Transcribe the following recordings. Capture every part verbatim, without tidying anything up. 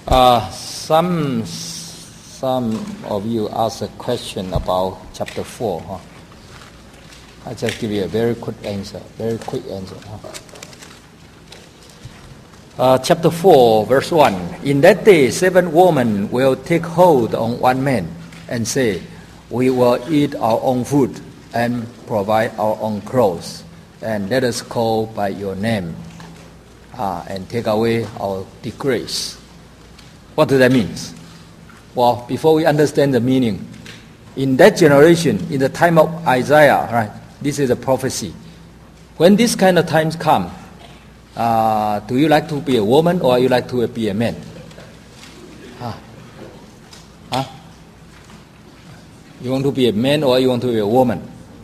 Uh, some some of you asked a question about chapter four. Huh? I just give you a very quick answer. Very quick answer. Huh? Uh, chapter four, verse one. In that day, seven women will take hold on one man and say, "We will eat our own food and provide our own clothes, and let us call by your name, uh, and take away our disgrace." What does that mean? Well, before we understand the meaning, in that generation, in the time of Isaiah, right, this is a prophecy. When this kind of times come, uh, do you like to be a woman or you like to be a man? Huh? Huh? You want to be a man or you want to be a woman?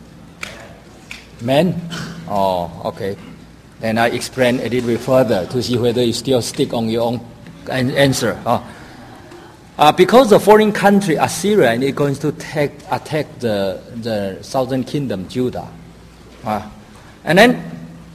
Man? Oh, okay. Then I explain a little bit further to see whether you still stick on your own answer. Uh, uh, because the foreign country Assyria is going to take, attack the the southern kingdom Judah, uh, and then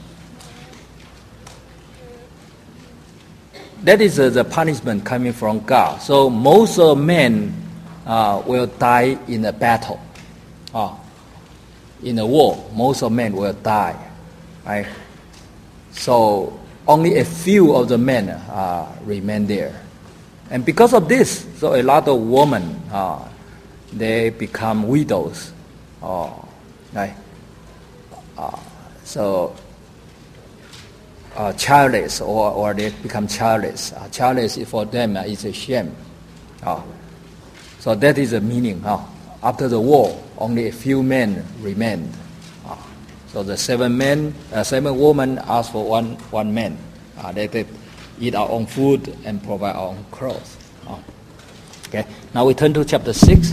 that is uh, the punishment coming from God. So most of men uh, will die in a battle, uh, in a war. Most of men will die, right? So only a few of the men uh, remain there. And because of this, so a lot of women, uh, they become widows. Uh, right? Uh, so uh, childless, or, or they become childless. Uh, childless for them uh, is a shame. Uh, so that is the meaning. Uh, after the war, only a few men remained. So the seven men, uh, seven women asked for one one man. Uh, they, they eat our own food and provide our own clothes. Oh. Okay. Now we turn to chapter six.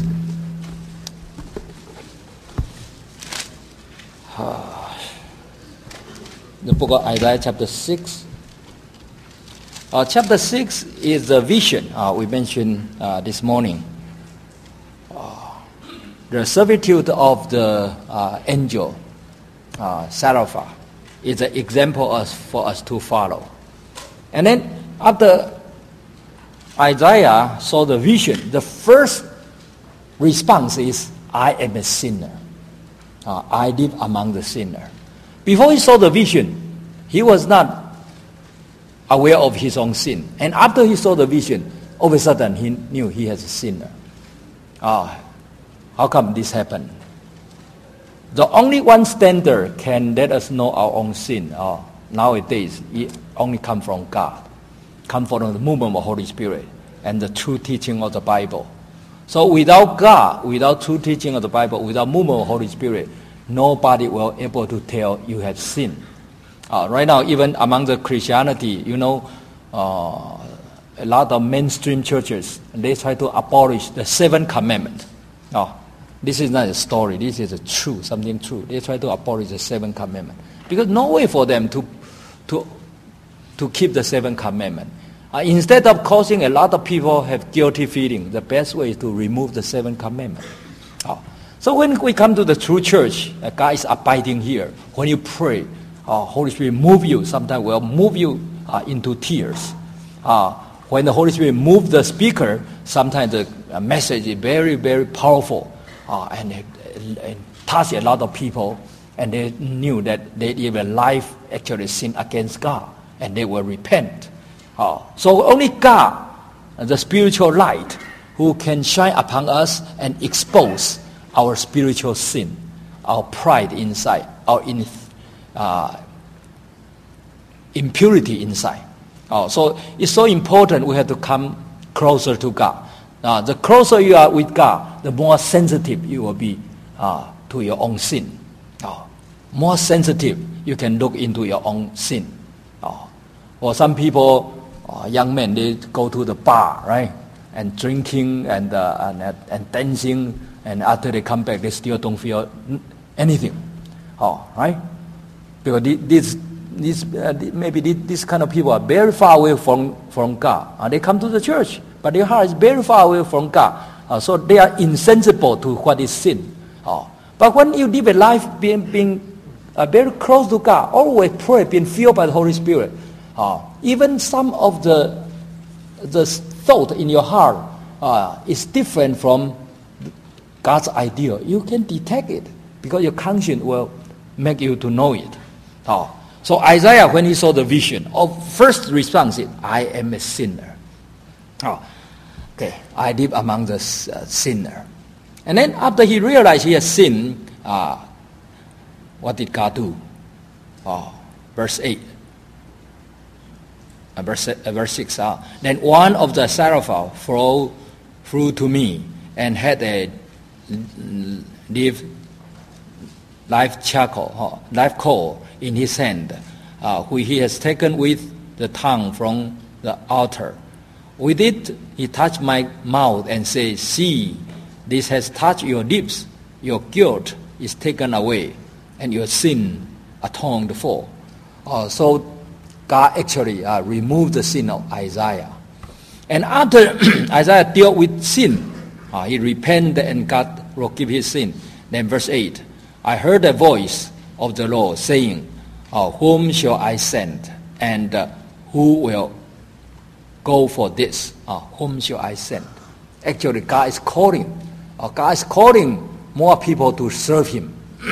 Uh, the book of Isaiah, chapter six. Uh, chapter six is the vision uh, we mentioned uh, this morning. Uh, the servitude of the uh, angel. Uh, Sarapha is an example us, for us to follow. And then after Isaiah saw the vision, the first response is, "I am a sinner. Uh, I live among the sinners." Before he saw the vision, he was not aware of his own sin. And after he saw the vision, all of a sudden he knew he was a sinner. Uh, how come this happened? The only one standard can let us know our own sin. Uh, nowadays, it only comes from God, comes from the movement of the Holy Spirit and the true teaching of the Bible. So without God, without true teaching of the Bible, without movement of the Holy Spirit, nobody will be able to tell you have sinned. Uh, right now, even among the Christianity, you know, uh, a lot of mainstream churches, they try to abolish the seventh commandment. Uh, This is not a story. This is a true, something true. They try to abolish the seventh commandment because no way for them to, to, to keep the seventh commandment. Uh, instead of causing a lot of people have guilty feeling, the best way is to remove the seventh commandment. Uh, so when we come to the true church, uh, God is abiding here. When you pray, uh, Holy Spirit move you. Sometimes will move you uh, into tears. Uh, when the Holy Spirit move the speaker, sometimes the uh, message is very, very powerful. Uh, and it, it touched a lot of people, and they knew that they live a life actually sin against God, and they will repent. Uh, so only God, the spiritual light, who can shine upon us and expose our spiritual sin, our pride inside, our in, uh, impurity inside. Uh, so it's so important we have to come closer to God. Uh, the closer you are with God, the more sensitive you will be uh, to your own sin. Uh, more sensitive, you can look into your own sin. Uh, or some people, uh, young men, they go to the bar, right, and drinking and, uh, and and dancing, and after they come back, they still don't feel anything. Uh, right? Because this, this uh, maybe this kind of people are very far away from from God. Uh, they come to the church, but their heart is very far away from God. Uh, so they are insensible to what is sin. Uh, but when you live a life being, being uh, very close to God, always pray, being filled by the Holy Spirit, uh, even some of the the thought in your heart uh, is different from God's ideal, you can detect it because your conscience will make you to know it. Oh. So Isaiah, when he saw the vision, of first response is, I am a sinner. Oh. Okay, I live among the uh, sinner. And then after he realized he has sinned, uh, what did God do? Oh, verse eight. Uh, verse, uh, verse six. Uh, then one of the seraphim flew, flew to me and had a live, live charcoal, uh, live coal in his hand, uh, which he has taken with the tongue from the altar. With it, he touched my mouth and said, see, this has touched your lips. Your guilt is taken away, and your sin atoned for. Uh, so God actually uh, removed the sin of Isaiah. And after Isaiah dealt with sin, uh, he repented and God forgave his sin. Then verse eight, I heard a voice of the Lord saying, uh, whom shall I send? And uh, who will go for this? Uh, whom shall I send? Actually, God is calling. Uh, God is calling more people to serve Him.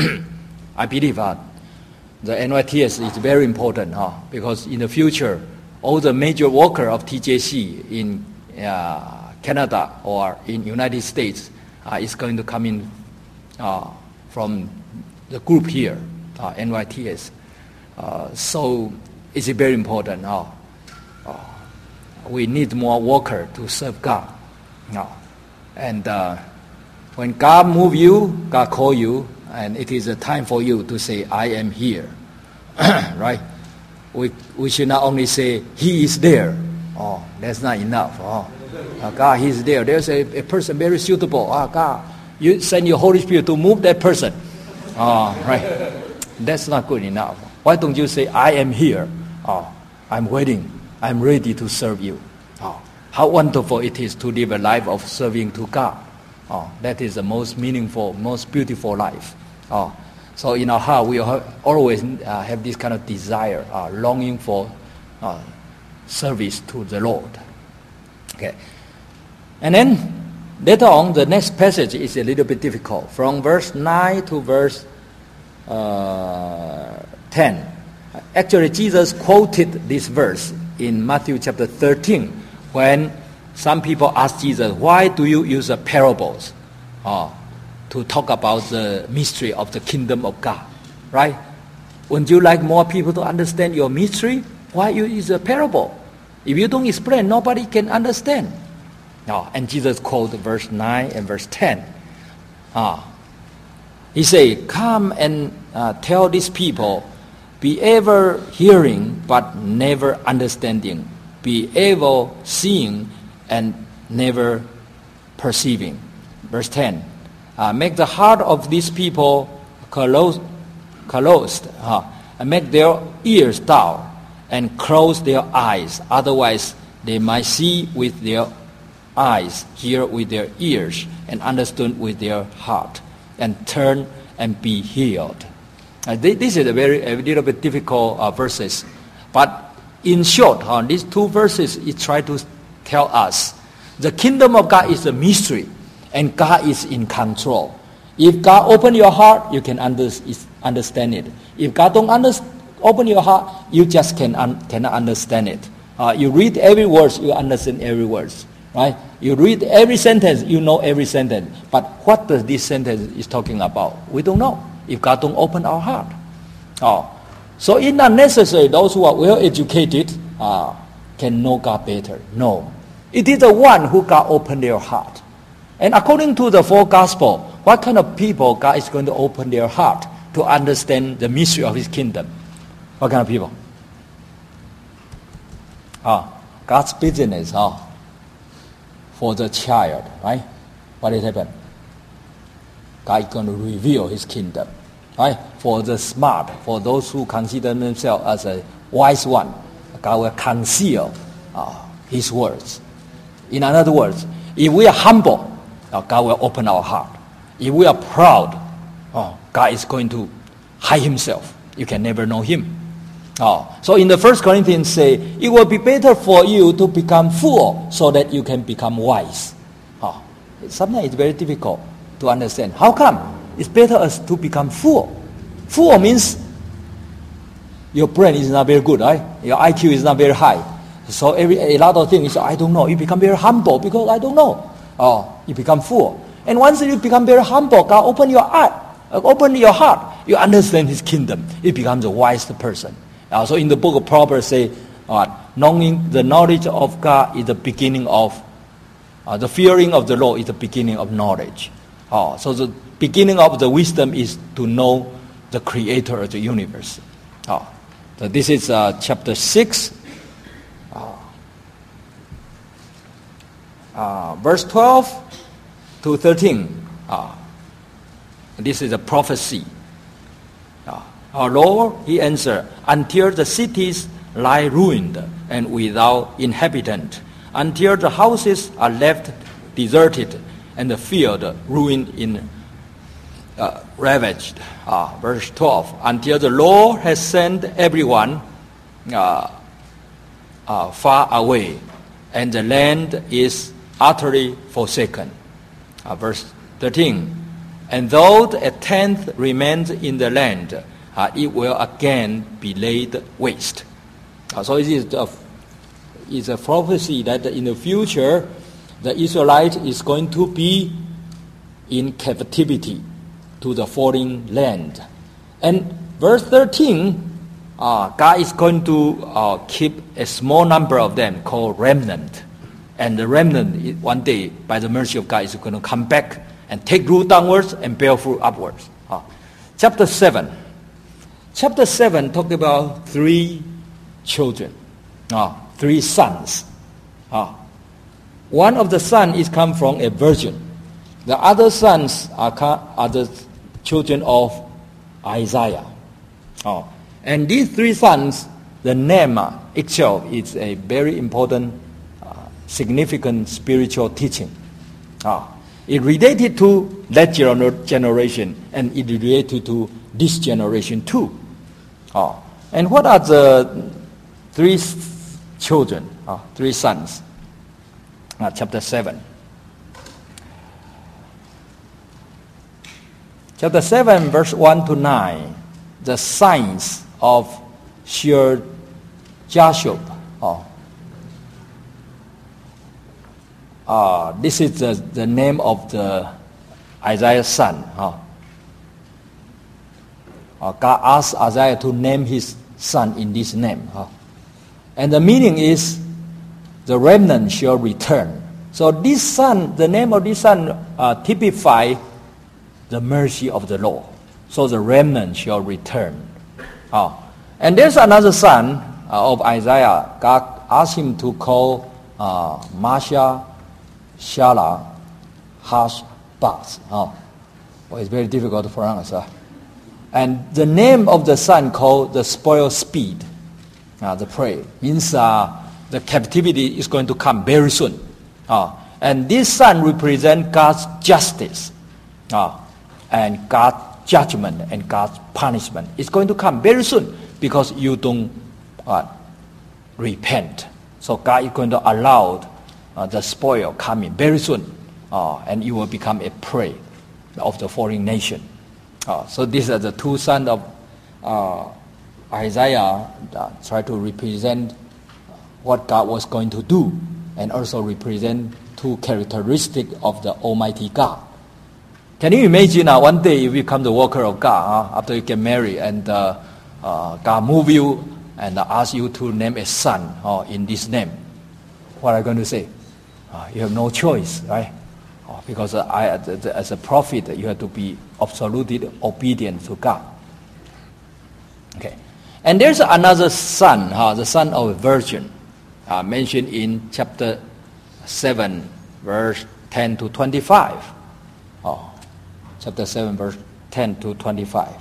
I believe uh, the N Y T S is very important huh? because in the future, all the major workers of T J C in uh, Canada or in United States uh, is going to come in uh, from the group here, uh, N Y T S. Uh, so it's very important. Uh, uh, we need more workers to serve God. Uh, and uh, when God move you, God call you, and it is a time for you to say, I am here. Right? We we should not only say, He is there. Oh, that's not enough. Oh, uh, God, He is there. There's a, a person very suitable. Oh, God, you send your Holy Spirit to move that person. Oh, right. That's not good enough. Why don't you say, I am here. Oh, I'm waiting. I'm ready to serve you. Oh, how wonderful it is to live a life of serving to God. Oh, that is the most meaningful, most beautiful life. Oh, so in our heart, we always uh, have this kind of desire, uh, longing for uh, service to the Lord. Okay, and then later on, the next passage is a little bit difficult. From verse nine to verse uh, ten. Actually, Jesus quoted this verse in Matthew chapter thirteen when some people asked Jesus, why do you use the parables uh, to talk about the mystery of the kingdom of God? Right? Wouldn't you like more people to understand your mystery? Why you use a parable? If you don't explain, nobody can understand. Uh, and Jesus quoted verse nine and verse ten. Uh, he said, come and uh, tell these people, be ever hearing but never understanding, be ever seeing and never perceiving. Verse ten, uh, make the heart of these people closed, closed uh, and make their ears dull and close their eyes. Otherwise, they might see with their eyes, hear with their ears, and understand with their heart, and turn and be healed. Uh, this is a very a little bit difficult uh, verses, but in short, uh, these two verses it try to tell us the kingdom of God is a mystery, and God is in control. If God open your heart, you can under, understand it. If God don't under, open your heart, you just can un, cannot understand it. Uh, you read every word, you understand every word, right? You read every sentence, you know every sentence. But what does this sentence is talking about? We don't know. If God don't open our heart. Oh. So it's not necessary those who are well educated uh, can know God better. No. It is the one who God opened their heart. And according to the four gospel, what kind of people God is going to open their heart to understand the mystery of His kingdom? What kind of people? Ah, God's business ah, for the child, right? What is happened? God is going to reveal His kingdom, right? For the smart, for those who consider themselves as a wise one, God will conceal uh, His words. In other words, if we are humble, uh, God will open our heart. If we are proud, oh, God is going to hide Himself. You can never know Him. Oh, so in the First Corinthians say, it will be better for you to become fool so that you can become wise. Oh, sometimes it's very difficult to understand. How come? It's better us to become fool. Fool means your brain is not very good, right? Your I Q is not very high. So every a lot of things, I don't know. You become very humble because I don't know. Oh, you become fool. And once you become very humble, God open your heart, open your heart. You understand His kingdom. You become the wise person. Uh, so in the book of Proverbs say, uh, knowing the knowledge of God is the beginning of, uh, the fearing of the Lord is the beginning of knowledge. Uh, so the beginning of the wisdom is to know the Creator of the universe. Uh, so this is uh, chapter six, uh, uh, verse twelve to thirteen. Uh, this is a prophecy. Uh, Our Lord, He answered, until the cities lie ruined and without inhabitant, until the houses are left deserted and the field ruined in uh, ravaged. Uh, verse twelve, until the Lord has sent everyone uh, uh, far away and the land is utterly forsaken. Uh, verse thirteen, and though a tenth remains in the land, Uh, it will again be laid waste. Uh, so it is a, it's a prophecy that in the future, the Israelite is going to be in captivity to the foreign land. And verse thirteen, uh, God is going to uh, keep a small number of them called remnant. And the remnant, one day, by the mercy of God, is going to come back and take root downwards and bear fruit upwards. Uh, chapter seven. Chapter seven talk about three children, uh, three sons. Uh, one of the sons is come from a virgin. The other sons are, are the children of Isaiah. Uh, and these three sons, the name itself is a very important, uh, significant spiritual teaching. Uh, it related to that generation and it related to this generation too. Oh. And what are the three children, oh, three sons? Uh, chapter seven. Chapter seven, verse one to nine, the signs of Shear Jashub. Oh. Uh, this is the, the name of the Isaiah's son. Oh. God asked Isaiah to name his son in this name. And the meaning is, the remnant shall return. So this son, the name of this son uh, typify the mercy of the Lord. So the remnant shall return. Oh. And there's another son uh, of Isaiah. God asked him to call uh, Masha Shala Hashbaz. Oh. Well, it's very difficult to pronounce. Huh? And the name of the son called the spoil speed, uh, the prey, means uh, the captivity is going to come very soon. Uh, and this son represents God's justice uh, and God's judgment and God's punishment. It's going to come very soon because you don't uh, repent. So God is going to allow uh, the spoil coming very soon, uh, and you will become a prey of the foreign nation. Uh, so these are the two sons of uh, Isaiah that try to represent what God was going to do and also represent two characteristics of the Almighty God. Can you imagine uh, one day you become the worker of God uh, after you get married and uh, uh, God move you and uh, ask you to name a son uh, in this name? What are you going to say? Uh, you have no choice, right? Because uh, I, as a prophet, you have to be absolutely obedient to God. Okay, and there's another son, uh, the son of a virgin, uh, mentioned in chapter seven, verse ten to twenty-five. Oh, chapter seven, verse ten to twenty-five.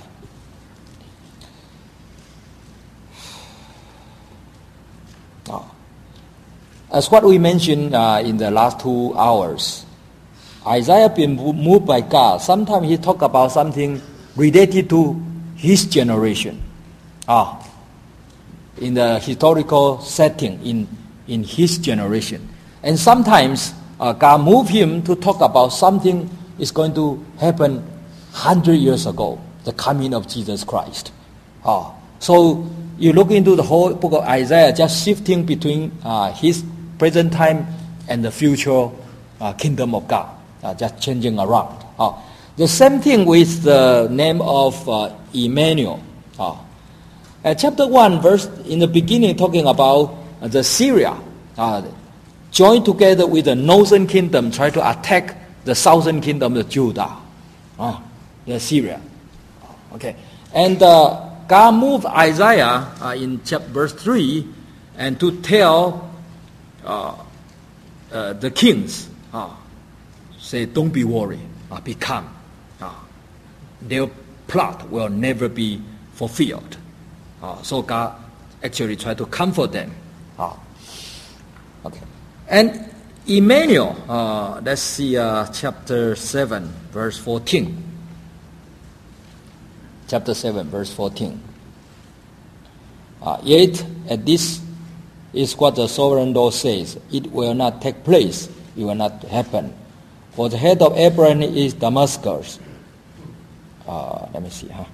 Oh. As what we mentioned uh, in the last two hours. Isaiah been moved by God. Sometimes he talk about something related to his generation. Ah, in the historical setting in, in his generation. And sometimes uh, God moved him to talk about something is going to happen one hundred years ago, the coming of Jesus Christ. Uh, so you look into the whole book of Isaiah, just shifting between uh, his present time and the future uh, kingdom of God, uh, just changing around. Uh, the same thing with the name of uh, Emmanuel. Uh, uh, chapter one, verse in the beginning, talking about uh, the Syria, uh, joined together with the northern kingdom, try to attack the southern kingdom of Judah, uh, the Syria. Okay, and uh, God moved Isaiah uh, in chapter verse three, and to tell uh, uh, the kings, uh, say, don't be worried, uh, be calm. Uh, their plot will never be fulfilled. Uh, so God actually tried to comfort them. Uh, okay, and Emmanuel, uh, let's see uh, chapter seven, verse fourteen. Chapter seven, verse fourteen. Uh, Yet, at this is what the sovereign Lord says. It will not take place. It will not happen. For the head of Abraham is Damascus. Uh, let me see, huh?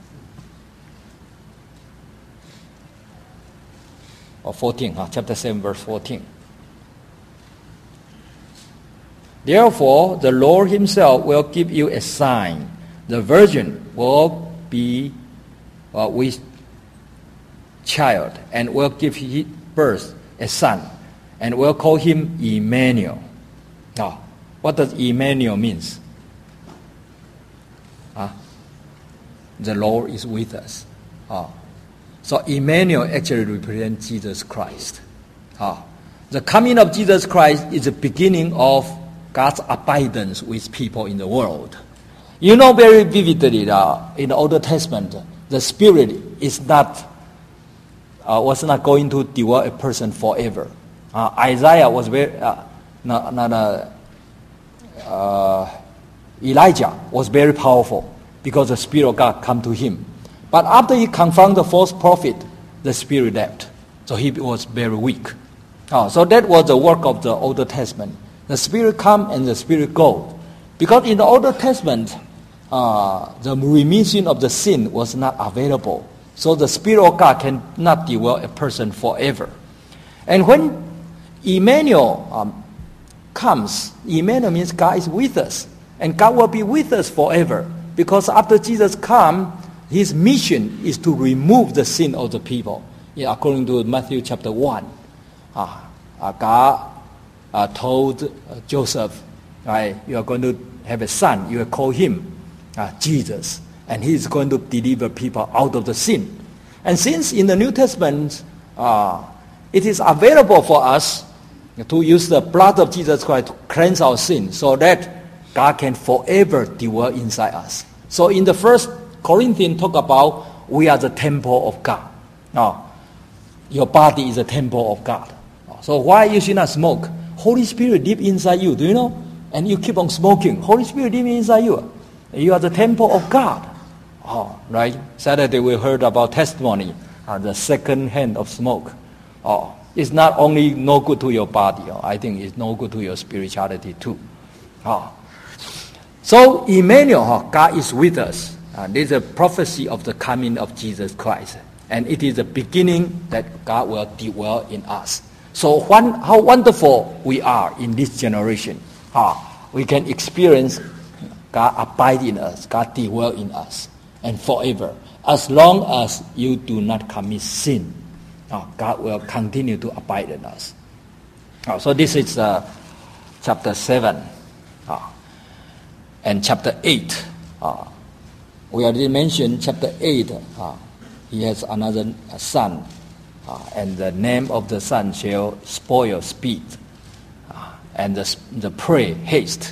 Or fourteen, huh? Chapter seven, verse fourteen. Therefore, the Lord himself will give you a sign. The virgin will be uh, with child and will give birth a son and will call him Emmanuel. Now, what does Emmanuel means? Uh, the Lord is with us. Uh, so Emmanuel actually represents Jesus Christ. Uh, the coming of Jesus Christ is the beginning of God's abidance with people in the world. You know very vividly uh, in the Old Testament, the Spirit is not uh, was not going to dwell a person forever. Uh, Isaiah was very uh, not, not uh, uh, Elijah was very powerful because the Spirit of God come to him. But after he confronted the false prophet, the Spirit left, so he was very weak. Uh, so that was the work of the Old Testament. The Spirit come and the Spirit go, because in the Old Testament, Uh, the remission of the sin was not available. So the Spirit of God cannot dwell a person forever. And when Emmanuel um, comes, Emmanuel means God is with us. And God will be with us forever. Because after Jesus comes, his mission is to remove the sin of the people. Yeah, according to Matthew chapter one. Uh, uh, God uh, told uh, Joseph, right, you are going to have a son, you will call him Uh, Jesus, and he is going to deliver people out of the sin. And since in the New Testament uh, it is available for us to use the blood of Jesus Christ to cleanse our sin, so that God can forever dwell inside us. So in the first Corinthians talk about we are the temple of God. Now, your body is a temple of God. So why you should not smoke? Holy Spirit live inside you, do you know? And you keep on smoking. Holy Spirit live inside you. You are the temple of God. Oh, right? Saturday we heard about testimony, uh, the second hand of smoke. Oh, it's not only no good to your body, oh, I think it's no good to your spirituality too. Oh. So Emmanuel, oh, God is with us. Uh, this is a prophecy of the coming of Jesus Christ. And it is the beginning that God will dwell in us. So one, how wonderful we are in this generation. Uh, we can experience God abide in us, God dwell in us, and forever. As long as you do not commit sin, uh, God will continue to abide in us. Uh, so this is uh, chapter seven. Uh, and chapter eight. Uh, we already mentioned chapter eight. Uh, he has another son, uh, and the name of the son shall spoil speed, uh, and the, the prey haste.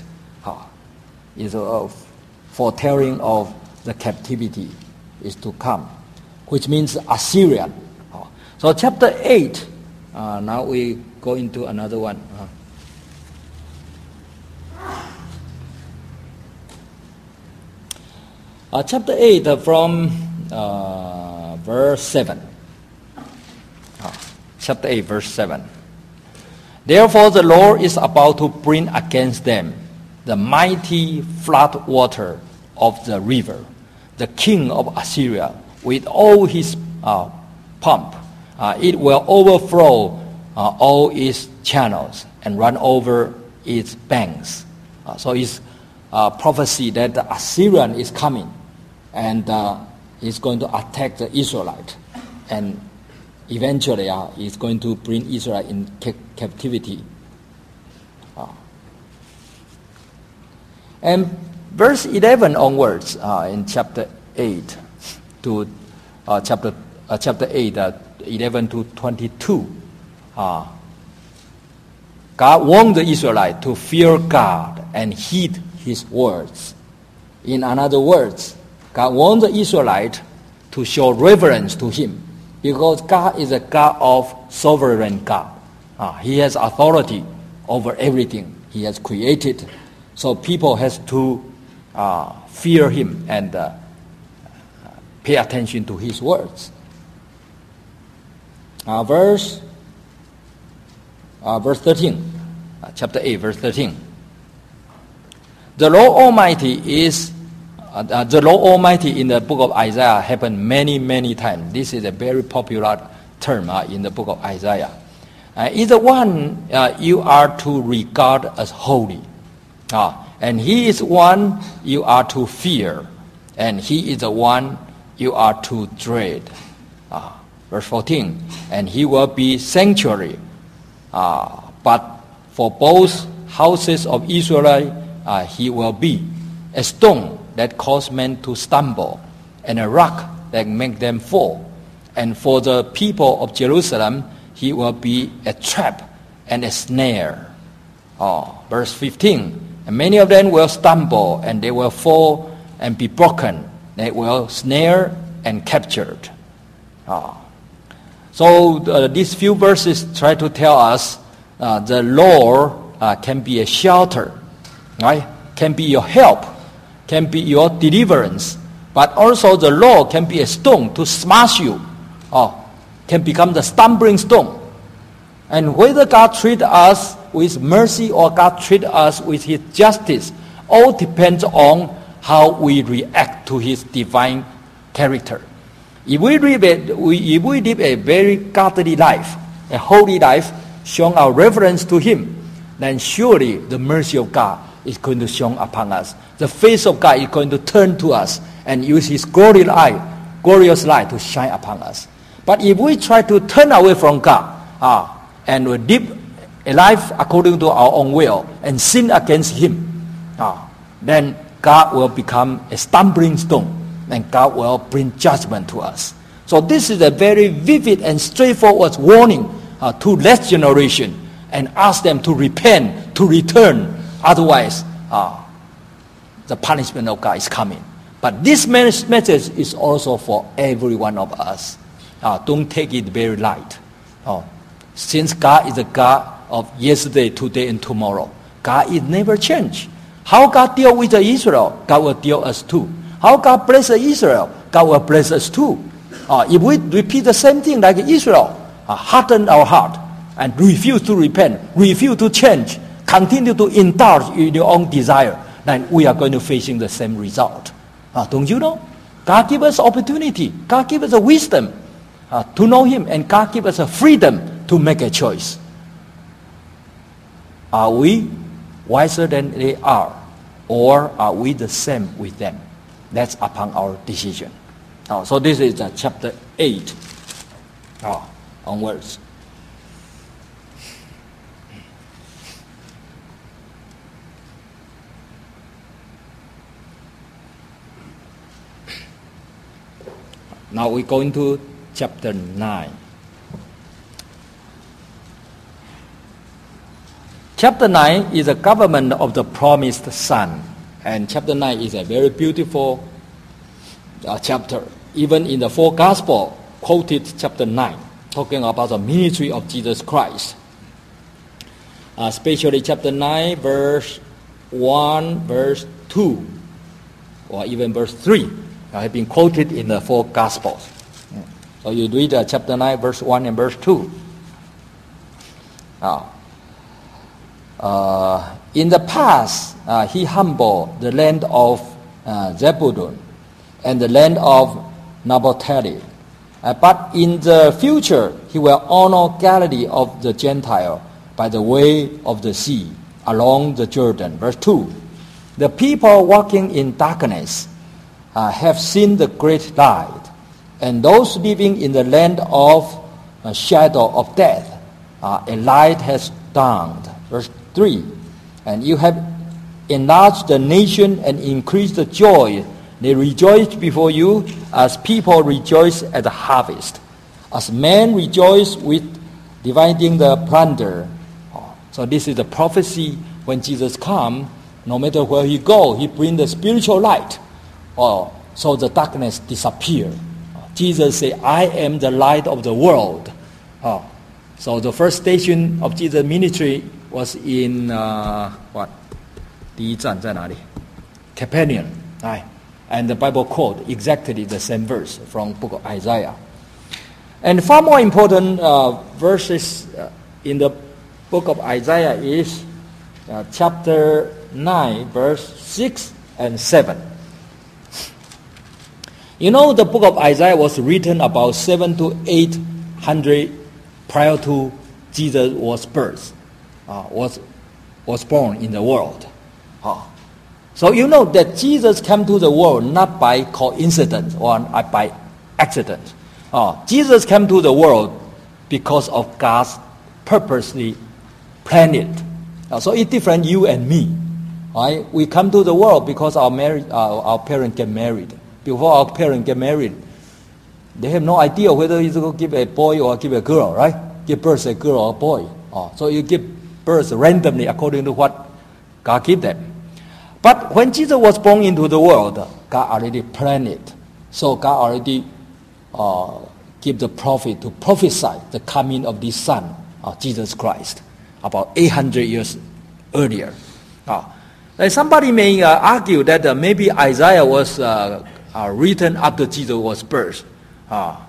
Is a foretelling of the captivity is to come, which means Assyrian. So chapter eight, uh, now we go into another one. Uh, chapter eight uh, from uh, verse seven. chapter eight, verse seven. Therefore the Lord is about to bring against them the mighty flood water of the river, the king of Assyria, with all his uh, pomp. Uh, it will overflow uh, all its channels and run over its banks. Uh, so it's uh, prophecy that the Assyrian is coming and uh, is going to attack the Israelite, and eventually uh, is going to bring Israel in ca- captivity. Uh, and verse eleven onwards uh, in chapter eight to uh, chapter uh, chapter eight, uh, eleven to twenty-two, uh, God warned the Israelites to fear God and heed His words. In other words, God warned the Israelites to show reverence to Him, because God is a God of sovereign God. Uh, he has authority over everything He has created. So people has to uh, fear Him and uh, pay attention to His words. Uh, verse uh, verse thirteen, uh, chapter eight, verse thirteen. The Lord Almighty is uh, uh, the Lord Almighty in the book of Isaiah happened many many times. This is a very popular term uh, in the book of Isaiah. Uh, is the one uh, you are to regard as holy, uh, and He is one you are to fear, and He is the one you are to dread. Uh, verse fourteen, and He will be sanctuary, uh, but for both houses of Israel uh, He will be a stone that causes men to stumble, and a rock that makes them fall. And for the people of Jerusalem, He will be a trap and a snare. Oh, verse fifteen, and many of them will stumble, and they will fall and be broken. They will snare and captured. Oh. So uh, these few verses try to tell us uh, the Lord uh, can be a shelter, right? Can be your help, can be your deliverance, but also the Lord can be a stone to smash you, or can become the stumbling stone. And whether God treats us with mercy or God treats us with His justice, all depends on how we react to His divine character. If we live a, we, if we live a very godly life, a holy life, showing our reverence to Him, then surely the mercy of God is going to shine upon us. The face of God is going to turn to us and use His glorious light, glorious light to shine upon us. But if we try to turn away from God uh, and we live a life according to our own will and sin against Him, uh, then God will become a stumbling stone, and God will bring judgment to us. So this is a very vivid and straightforward warning uh, to next generation, and ask them to repent, to return. Otherwise, uh, the punishment of God is coming. But this message is also for every one of us. Uh, don't take it very light. Uh, since God is a God of yesterday, today, and tomorrow, God is never changed. How God deal with Israel, God will deal us too. How God bless Israel, God will bless us too. Uh, if we repeat the same thing like Israel, uh, harden our heart and refuse to repent, refuse to change, continue to indulge in your own desire, then we are going to facing the same result. Uh, don't you know? God give us opportunity. God give us a wisdom uh, to know Him, and God give us a freedom to make a choice. Are we wiser than they are, or are we the same with them? That's upon our decision. Uh, so this is uh, chapter eight uh, onwards. Now we go into chapter nine. Chapter nine is a government of the promised son. And chapter nine is a very beautiful uh, chapter. Even in the four Gospels, quoted chapter nine, talking about the ministry of Jesus Christ. Uh, especially chapter nine, verse one, verse two, or even verse three, uh, have been quoted in the four Gospels. So you read uh, chapter nine, verse one and verse two. Uh, uh, in the past, uh, he humbled the land of uh, Zebulun and the land of Naphtali. Uh, but in the future, he will honor Galilee of the Gentile by the way of the sea, along the Jordan. Verse two, the people walking in darkness uh, have seen the great light, and those living in the land of a shadow of death, uh, a light has dawned. Verse three, and you have enlarged the nation and increased the joy. They rejoice before you as people rejoice at the harvest, as men rejoice with dividing the plunder. So this is the prophecy when Jesus comes. No matter where he goes, he brings the spiritual light. Oh, so the darkness disappears. Jesus said, I am the light of the world. Oh, so the first station of Jesus' ministry was in, uh, what? 第一站在哪里? Capernaum. Right. And the Bible quote exactly the same verse from book of Isaiah. And far more important uh, verses uh, in the book of Isaiah is uh, chapter nine, verse six and seven. You know, the book of Isaiah was written about seven to eight hundred prior to Jesus was birth, uh, was was born in the world. Uh, so you know that Jesus came to the world not by coincidence or by accident. Uh, Jesus came to the world because of God's purposely planned it. Uh, so it's different you and me. Right? We come to the world because our marriage, uh, our parents get married. Before our parents get married, they have no idea whether it's going to give a boy or give a girl, right? Give birth a girl or a boy. Uh, so you give birth randomly according to what God gave them. But when Jesus was born into the world, God already planned it. So God already uh, gave the prophet to prophesy the coming of this Son, uh, Jesus Christ, about eight hundred years earlier. Uh, and somebody may uh, argue that uh, maybe Isaiah was uh, uh, written after Jesus was birthed. Uh,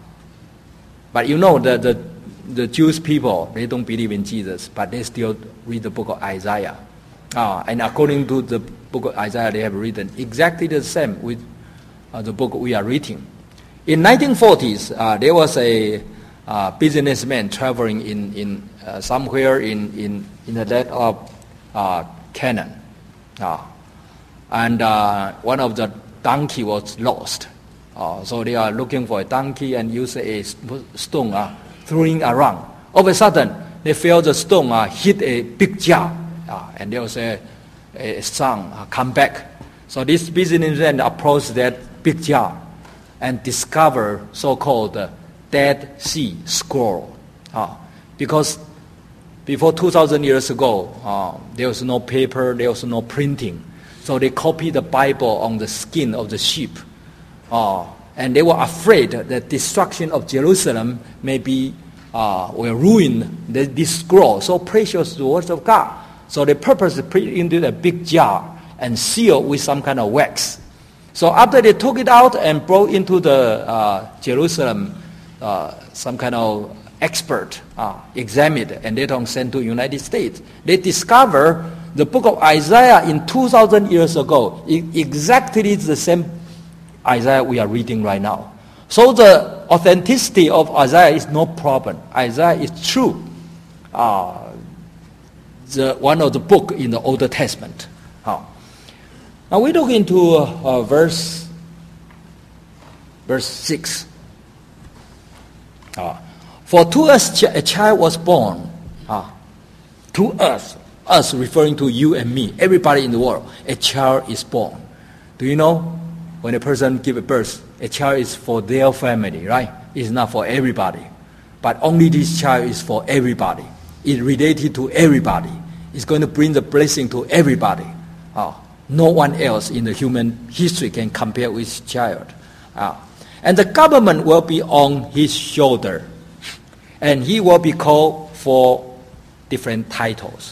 but you know, the, the, the Jewish people, they don't believe in Jesus, but they still read the book of Isaiah. Uh, and according to the book of Isaiah, they have written exactly the same with uh, the book we are reading. In nineteen forties, uh, there was a uh, businessman traveling in, in uh, somewhere in, in, in the land of uh, Canaan. Uh, and uh, one of the donkey was lost. Uh, so they are looking for a donkey and use a stone uh, throwing around. All of a sudden, they feel the stone uh, hit a big jar. Uh, and there was a, a sound, uh, come back. So this businessman approached that big jar and discovered so-called uh, Dead Sea Scroll. Uh, because before two thousand years ago, uh, there was no paper, there was no printing. So they copied the Bible on the skin of the sheep. Uh, and they were afraid that destruction of Jerusalem may be, uh, will ruin the, this scroll, so precious the words of God. So they purposely put it into a big jar and sealed with some kind of wax. So after they took it out and brought into the uh, Jerusalem, uh, some kind of expert uh, examined it and later on sent to United States, they discovered the book of Isaiah in two thousand years ago, it exactly the same Isaiah we are reading right now. So the authenticity of Isaiah is no problem. Isaiah is true. Uh, the, one of the book in the Old Testament. Uh, now we look into uh, uh, verse verse six. Uh, For to us a child was born. Uh, to us. Us referring to you and me, everybody in the world, a child is born. Do you know when a person gives birth, a child is for their family, right? It's not for everybody. But only this child is for everybody. It's related to everybody. It's going to bring the blessing to everybody. Uh, no one else in the human history can compare with this child. Uh, and the government will be on his shoulder. And he will be called for different titles.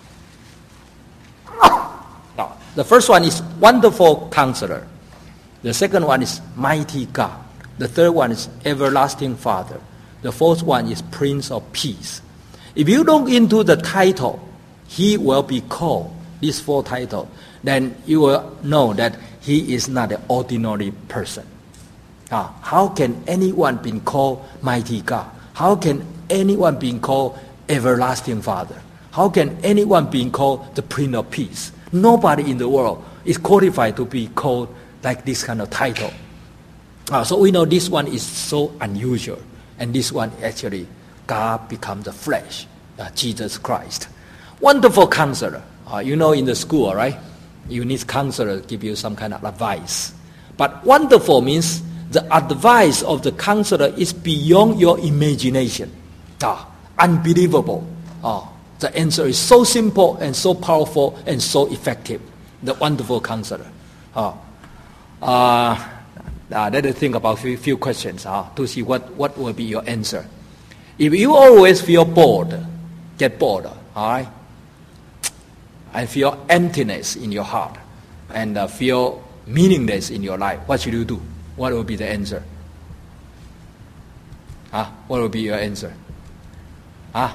Now, the first one is Wonderful Counselor. The second one is Mighty God. The third one is Everlasting Father. The fourth one is Prince of Peace. If you look into the title, he will be called, these four titles, then you will know that he is not an ordinary person. Uh, how can anyone be called mighty God? How can anyone be called everlasting Father? How can anyone be called the Prince of Peace? Nobody in the world is qualified to be called like this kind of title. Uh, so we know this one is so unusual. And this one actually, God becomes the flesh, uh, Jesus Christ. Wonderful counselor. Uh, you know in the school, right? You need counselor to give you some kind of advice. But wonderful means the advice of the counselor is beyond your imagination. Ah, unbelievable. Ah, the answer is so simple and so powerful and so effective. The wonderful counselor. Ah, uh, uh, let us think about a few, few questions uh, to see what, what will be your answer. If you always feel bored, get bored, all right? And feel emptiness in your heart and uh, feel meaningless in your life, what should you do? What will be the answer? Huh? What will be your answer? Huh?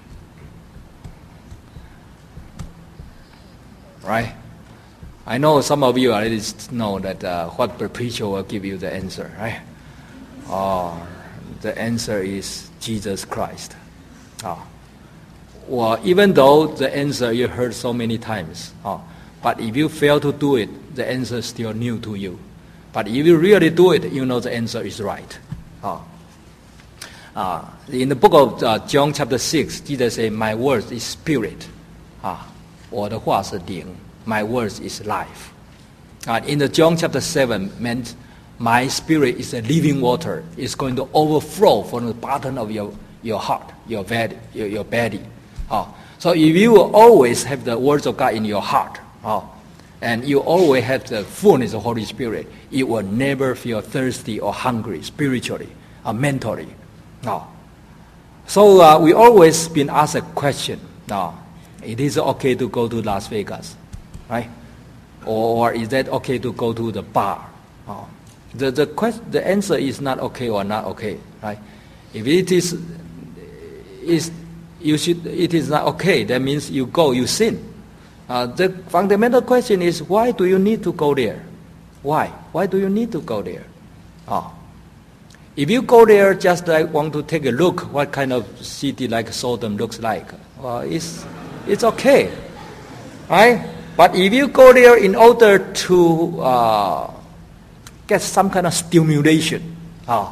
Right? I know some of you already know that uh, what the preacher will give you the answer, right? Oh, the answer is Jesus Christ. Oh. Well, even though the answer you heard so many times, oh, but if you fail to do it, the answer is still new to you. But if you really do it, you know the answer is right. Oh. Uh, in the book of uh, John chapter six, Jesus said, "My word is spirit." Ah, 我的话是灵. My words is life. Uh, in the John chapter seven, meant my spirit is a living water. It's going to overflow from the bottom of your, your heart, your body. Your, your body. Uh, so if you always have the words of God in your heart, uh, and you always have the fullness of the Holy Spirit, you will never feel thirsty or hungry spiritually or mentally. Uh, so uh, we always been asked a question. Uh, it is okay to go to Las Vegas. Right? Or, or is that okay to go to the bar? Oh. The the question, the answer is not okay or not okay, right? If it is, is you should it is not okay, that means you go, you sin. Uh, the fundamental question is, why do you need to go there? Why? Why do you need to go there? Oh. If you go there just like want to take a look what kind of city like Sodom looks like, well, it's it's okay, right? But if you go there in order to uh, get some kind of stimulation, uh,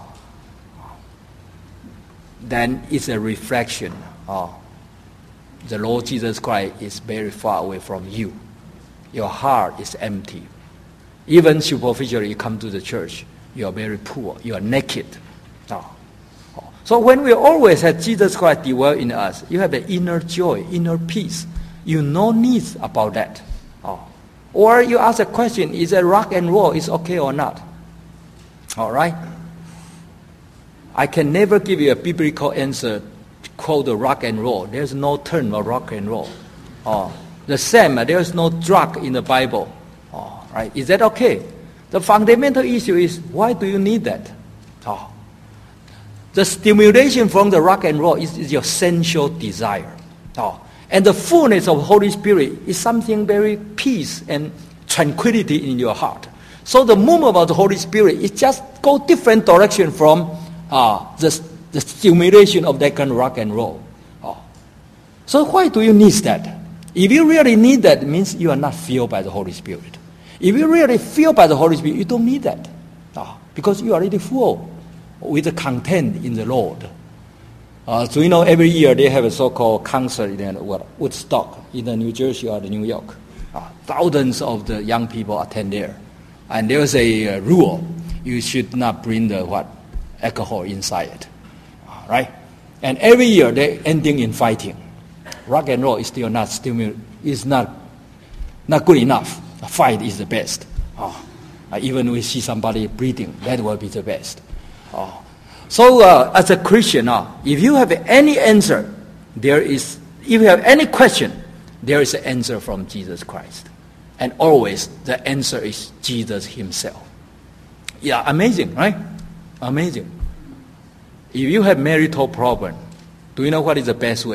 then it's a reflection. Uh, the Lord Jesus Christ is very far away from you. Your heart is empty. Even superficially, you come to the church, you are very poor, you are naked. Uh, so when we always have Jesus Christ dwell in us, you have the inner joy, inner peace. You no needs about that. Oh. Or you ask a question, is it rock and roll is okay or not? All right? I can never give you a biblical answer called the rock and roll. There's no term of rock and roll. Oh. The same, there's no drug in the Bible. Oh, right? Is that okay? The fundamental issue is, why do you need that? Oh. The stimulation from the rock and roll is, is your sensual desire. Oh. And the fullness of Holy Spirit is something very peace and tranquility in your heart. So the movement of the Holy Spirit is just go different direction from uh, the, the stimulation of that kind of rock and roll. Oh. So why do you need that? If you really need that, it means you are not filled by the Holy Spirit. If you really filled by the Holy Spirit, you don't need that. Oh, because you are already full with the content in the Lord. Uh, so you know, every year they have a so-called concert in what, Woodstock, either New Jersey or New York. Uh, thousands of the young people attend there. And there's a uh, rule, you should not bring the what alcohol inside it. Uh, right? And every year they ending in fighting. Rock and roll is still not stimu- is not not good enough. A fight is the best. Uh, uh, even we see somebody breathing, that will be the best. Uh, So, uh, as a Christian, uh, if you have any answer, there is, if you have any question, there is an answer from Jesus Christ. And always, the answer is Jesus himself. Yeah, amazing, right? Amazing. If you have marital problem, do you know what is the best way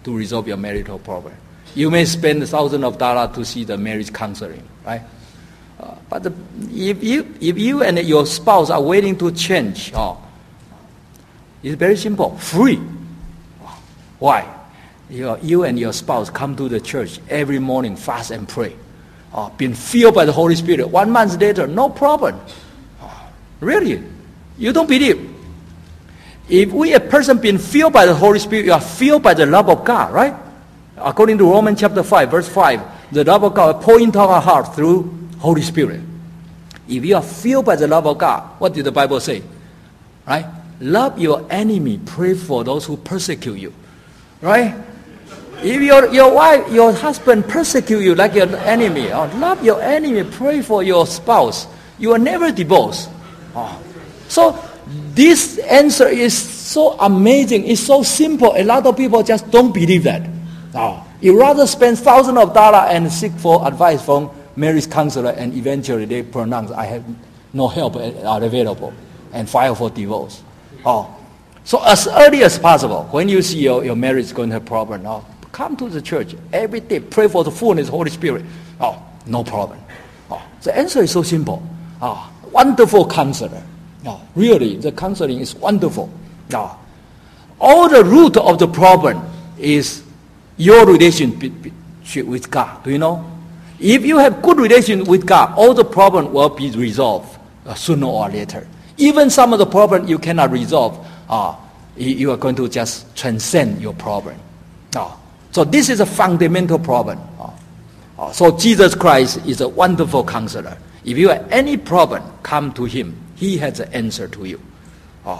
to resolve your marital problem. You may spend thousands of dollars to see the marriage counseling, right? Uh, but the, if you if you and your spouse are waiting to change, oh, it's very simple, free. Why? You, you and your spouse come to the church every morning, fast and pray. Oh, been filled by the Holy Spirit. One month later, no problem. Oh, really? You don't believe? If we a person been filled by the Holy Spirit, you are filled by the love of God, right? According to Romans chapter five, verse five, the love of God pour into our heart through Holy Spirit. If you are filled by the love of God, what did the Bible say? Right? Love your enemy, pray for those who persecute you. Right? If your, your wife, your husband persecute you like your enemy, or love your enemy, pray for your spouse, you will never divorce. Oh. So this answer is so amazing, it's so simple. A lot of people just don't believe that. Oh. You rather spend thousands of dollars and seek for advice from marriage counselor, and eventually they pronounce, I have no help are available, and file for divorce. Oh. So as early as possible, when you see your, your marriage going to have a problem, oh, come to the church every day, pray for the fullness of the Holy Spirit. Oh, no problem. Oh, the answer is so simple. Oh, wonderful counselor. Oh, really, the counseling is wonderful. Oh, all the root of the problem is your relationship with God. Do you know? If you have good relation with God, all the problem will be resolved uh, sooner or later. Even some of the problem you cannot resolve, uh, you are going to just transcend your problem. Uh, so this is a fundamental problem. Uh, uh, so Jesus Christ is a wonderful counselor. If you have any problem, come to Him. He has an answer to you. Uh,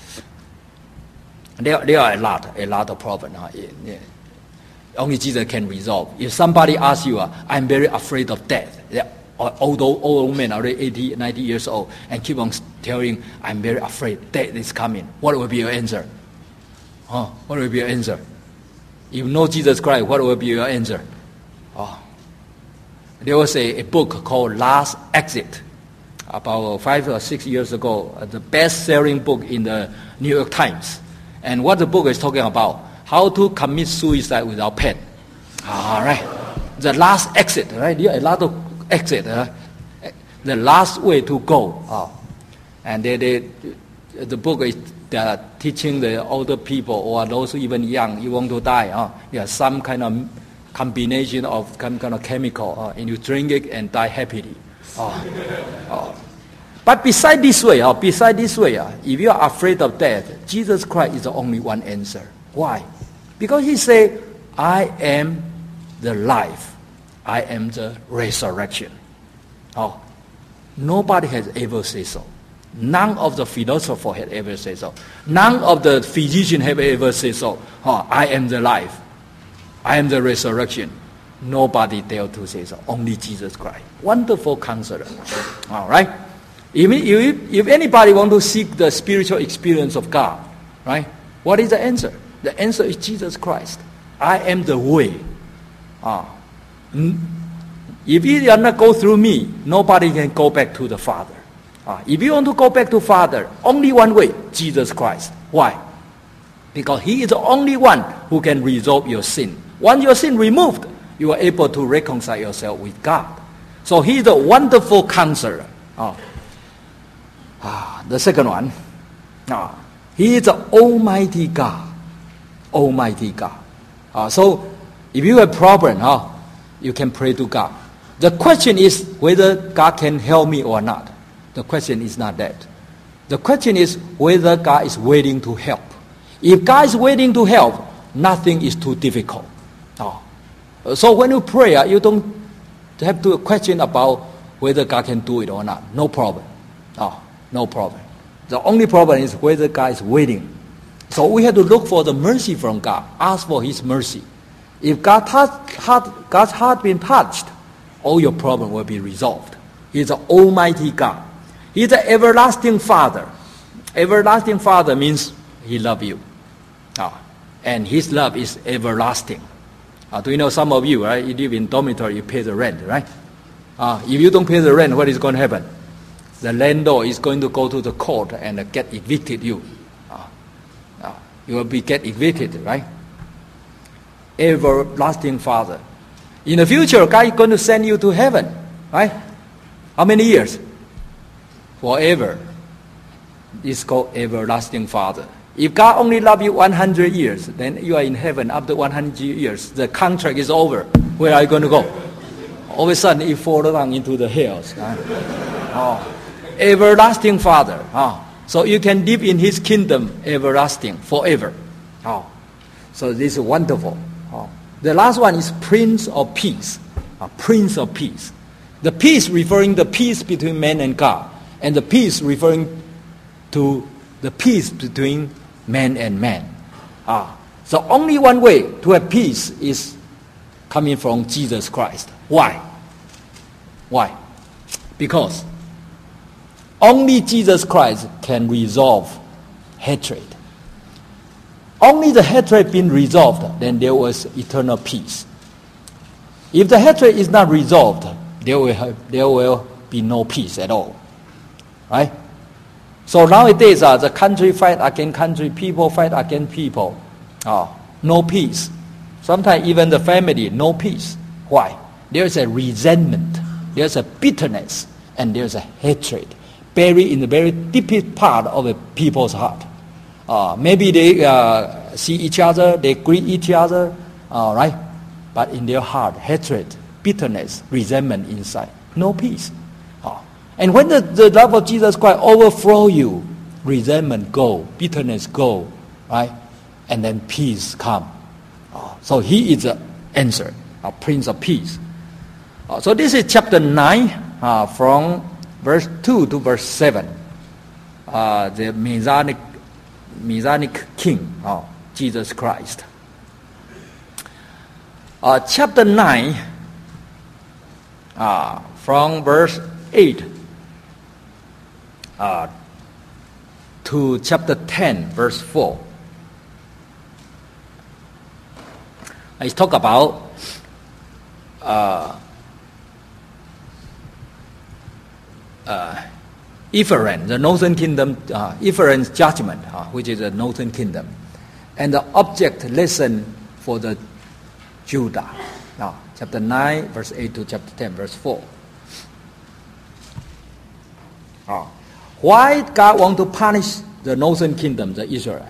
there, there are a lot, a lot of problems. Uh, yeah. Only Jesus can resolve. If somebody asks you, uh, I'm very afraid of death. Yeah. Old, old, old man, already eighty, ninety years old, and keep on telling, I'm very afraid death is coming. What will be your answer? Huh? What will be your answer? If you know Jesus Christ, what will be your answer? Oh. There was a, a book called Last Exit, about five or six years ago, uh, the best-selling book in the New York Times. And what the book is talking about, how to commit suicide without pain. All right. The last exit, right? There are a lot of exit, uh, the last way to go. Uh, and they, they, the book is uh, teaching the older people or those even young, you want to die. Uh, yeah, some kind of combination of some kind of chemical, uh, and you drink it and die happily. Uh, uh, but beside this way, uh, beside this way, uh, if you are afraid of death, Jesus Christ is the only one answer. Why? Because He said, I am the life. I am the resurrection. Oh, nobody has ever said so. None of the philosophers have ever said so. None of the physicians have ever said so. Oh, I am the life. I am the resurrection. Nobody dared to say so. Only Jesus Christ. Wonderful counselor. All right. If, if, if anybody want to seek the spiritual experience of God, right? What is the answer? The answer is Jesus Christ. I am the way. Ah. If you do not go through me, nobody can go back to the Father. Uh, if you want to go back to Father, only one way, Jesus Christ. Why? Because He is the only one who can resolve your sin. Once your sin removed, you are able to reconcile yourself with God. So He is a wonderful counselor. Uh, uh, the second one, uh, He is the Almighty God. Almighty God. Uh, so if you have a problem, uh, you can pray to God. The question is whether God can help me or not. The question is not that. The question is whether God is waiting to help. If God is waiting to help, nothing is too difficult. Oh. So when you pray, you don't have to question about whether God can do it or not. No problem. Oh, no problem. The only problem is whether God is waiting. So we have to look for the mercy from God. Ask for His mercy. If God touch, heart, God's heart been touched, all your problem will be resolved. He is the Almighty God. He is the everlasting Father. Everlasting Father means He loves you. Ah, and His love is everlasting. Ah, do you know some of you, right? You live in dormitory, you pay the rent, right? Ah, if you don't pay the rent, what is going to happen? The landlord is going to go to the court and uh, get evicted you. Ah, ah, you will be get evicted, right? everlasting Father. In the future, God is going to send you to heaven, right? How many years? Forever. It's called everlasting Father. If God only loves you one hundred years, then you are in heaven. After one hundred years, the contract is over. Where are you going to go? All of a sudden, you fall down into the hills. Right? Oh. Everlasting Father. Oh. So you can live in His kingdom everlasting, forever. Oh. So this is wonderful. Oh. The last one is Prince of Peace. Oh, Prince of Peace. The peace referring to the peace between man and God. And the peace referring to the peace between man and man. Ah. So only one way to have peace is coming from Jesus Christ. Why? Why? Because only Jesus Christ can resolve hatred. Only the hatred being resolved, then there was eternal peace. If the hatred is not resolved, there will have, there will be no peace at all. Right? So nowadays, uh, the country fight against country, people fight against people. Uh, no peace. Sometimes even the family, no peace. Why? There's a resentment, there's a bitterness, and there's a hatred buried in the very deepest part of a people's heart. Uh, maybe they uh, see each other, they greet each other, uh, right? But in their heart, hatred, bitterness, resentment inside. No peace. Uh, and when the, the love of Jesus Christ overflow you, resentment go, bitterness go, right? And then peace come. Uh, so He is the answer, a Prince of Peace. Uh, so this is chapter nine, uh, from verse two to verse seven. Uh, the Messianic, Messianic King, uh, Jesus Christ. Uh, chapter nine, uh, from verse eight uh, to chapter ten, verse four. Let's talk about uh, uh, Ephraim, the northern kingdom, uh, Ephraim's judgment, uh, which is the northern kingdom, and the object lesson for the Judah. Now, chapter nine, verse eight to chapter ten, verse four. Uh, why God want to punish the northern kingdom, the Israel?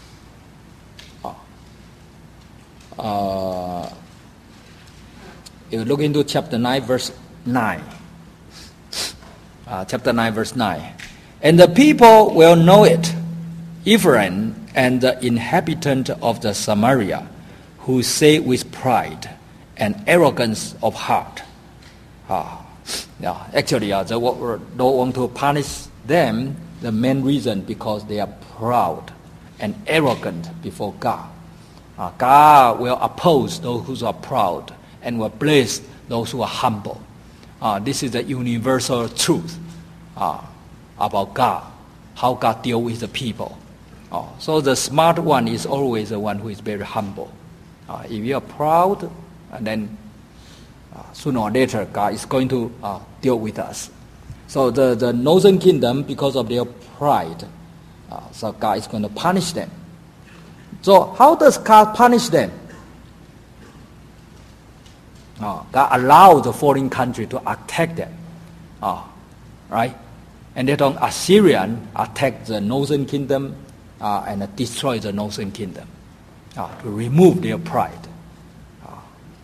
Uh, you look into chapter nine, verse nine. Uh, chapter nine, verse nine. And the people will know it, Ephraim and the inhabitant of the Samaria, who say with pride and arrogance of heart. Uh, yeah, actually, uh, they don't want to punish them. The main reason because they are proud and arrogant before God. Uh, God will oppose those who are proud and will bless those who are humble. Uh, this is the universal truth uh, about God, how God deals with the people. Uh, so the smart one is always the one who is very humble. Uh, if you are proud, and then uh, sooner or later God is going to uh, deal with us. So the, the northern kingdom, because of their pride, uh, so God is going to punish them. So how does God punish them? Oh, God allowed the foreign country to attack them. Oh, right? And then Assyrian attacked the northern kingdom uh, and destroyed the northern kingdom uh, to remove their pride. Uh,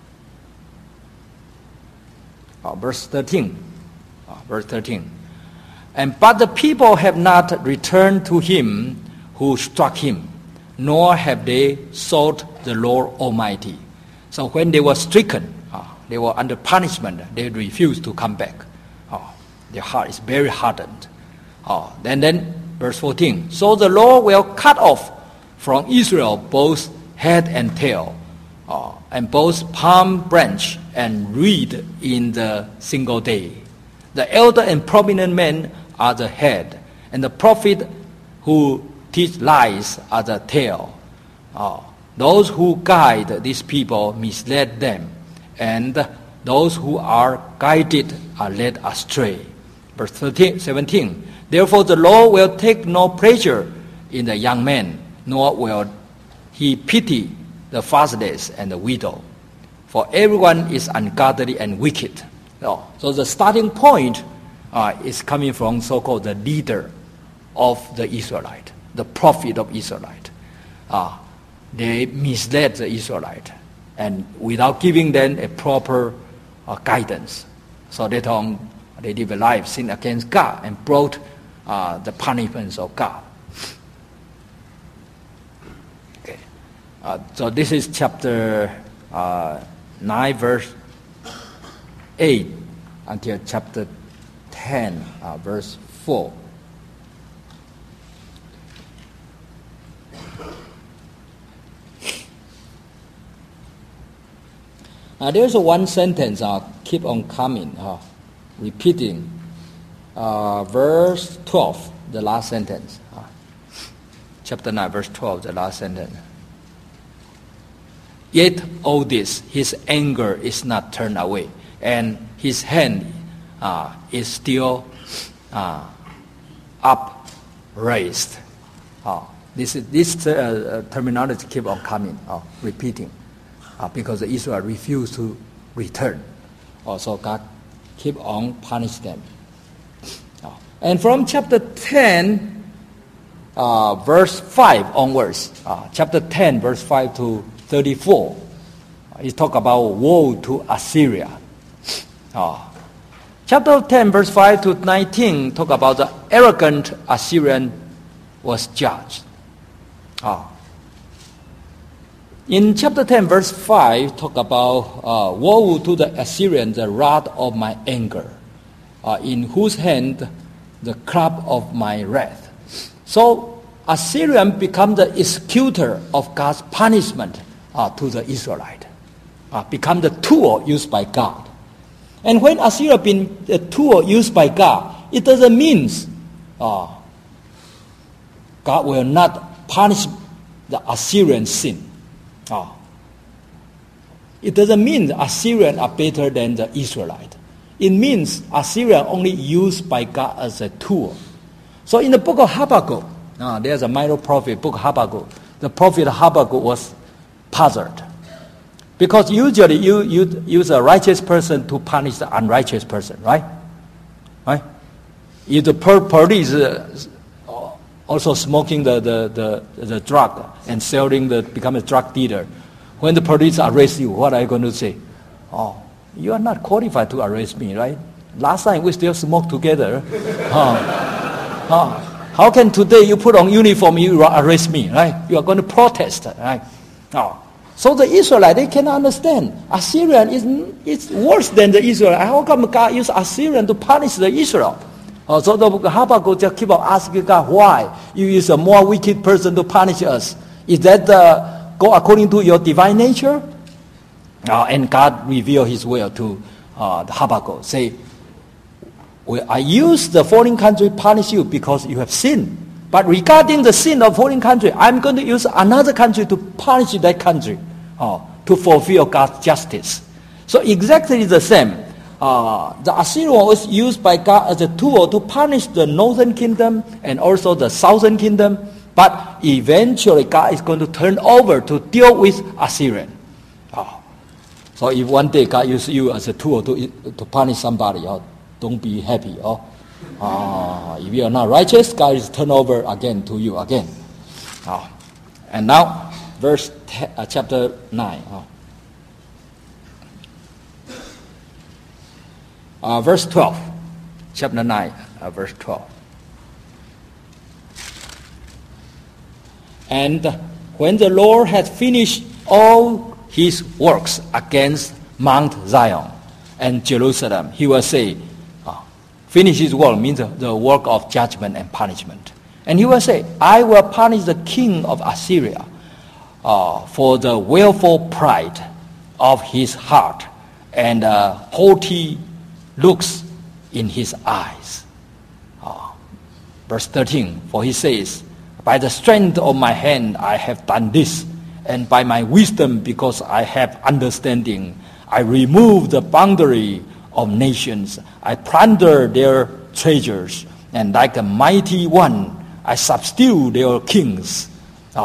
uh, verse thirteen. Uh, verse thirteen. And but the people have not returned to him who struck him, nor have they sought the Lord Almighty. So when they were stricken, uh, they were under punishment, they refused to come back. Uh, their heart is very hardened. Uh, and then verse fourteen. So the Lord will cut off from Israel both head and tail, uh, and both palm branch and reed in the single day. The elder and prominent men are the head, and the prophet who teach lies are the tail. Uh, those who guide these people misled them, and those who are guided are led astray. Verse thirteen, seventeen. Therefore the Lord will take no pleasure in the young man, nor will he pity the fatherless, and the widow. For everyone is ungodly and wicked. So, so the starting point uh, is coming from so-called the leader of the Israelite, the prophet of Israelite. Uh, they misled the Israelite, and without giving them a proper uh, guidance. So later on, they lived a life, sinned against God, and brought uh, the punishments of God. Okay. Uh, so this is chapter uh, nine, verse eight, until chapter ten, uh, verse four. Uh, there's a one sentence uh, keep on coming, uh, repeating. Uh, verse twelve, the last sentence. Uh, chapter nine, verse twelve, the last sentence. Yet all this, his anger is not turned away, and his hand uh, is still uh, upraised. Uh, this is, this uh, terminology keep on coming, uh, repeating. Uh, because Israel refused to return. Uh, so God keep on punish them. Uh, and from chapter ten, uh, verse five onwards, uh, chapter ten, verse five to thirty-four, uh, he talk about woe to Assyria. Uh, chapter ten, verse five to nineteen, talk about the arrogant Assyrian was judged. Uh, In chapter ten, verse five, talk about uh, woe to the Assyrian, the rod of my anger, uh, in whose hand the club of my wrath. So Assyrian become the executor of God's punishment uh, to the Israelite, uh, become the tool used by God. And when Assyria been a tool used by God, it doesn't mean uh, God will not punish the Assyrian sin. Oh. It doesn't mean the Assyrians are better than the Israelite. It means Assyria only used by God as a tool. So in the book of Habakkuk, uh, there's a minor prophet, book of Habakkuk. The prophet Habakkuk was puzzled. Because usually you, you use a righteous person to punish the unrighteous person, right? Right? If the police uh, also smoking the, the, the, the drug and selling the, become a drug dealer. When the police arrest you, what are you going to say? Oh, you are not qualified to arrest me, right? Last time we still smoked together. huh. Huh. How can today you put on uniform, you arrest me, right? You are going to protest, right? Oh. So the Israelites, they cannot understand. Assyrian is, is worse than the Israel. How come God used Assyrian to punish the Israel? Oh, so the Habakkuk just keep on asking God, why you use a more wicked person to punish us? Is that uh, go according to your divine nature? Uh, and God revealed His will to uh, the Habakkuk. Say, well, I use the foreign country to punish you because you have sinned. But regarding the sin of foreign country, I'm going to use another country to punish that country uh, to fulfill God's justice. So exactly the same. Uh, the Assyrian was used by God as a tool to punish the northern kingdom and also the southern kingdom. But eventually God is going to turn over to deal with Assyrian. Oh. So if one day God uses you as a tool to, to punish somebody, oh, don't be happy. Oh. Uh, if you are not righteous, God is turn over again to you again. Oh. And now, verse ten, uh, chapter nine. Oh. Uh, verse twelve, chapter nine, uh, verse twelve. And when the Lord had finished all His works against Mount Zion and Jerusalem, He will say, uh, finish His work means the, the work of judgment and punishment. And He will say, I will punish the king of Assyria uh, for the willful pride of his heart and uh, haughty looks in his eyes. Uh, verse thirteen, for he says, by the strength of my hand I have done this, and by my wisdom because I have understanding, I remove the boundary of nations, I plunder their treasures, and like a mighty one, I subdue their kings. Uh,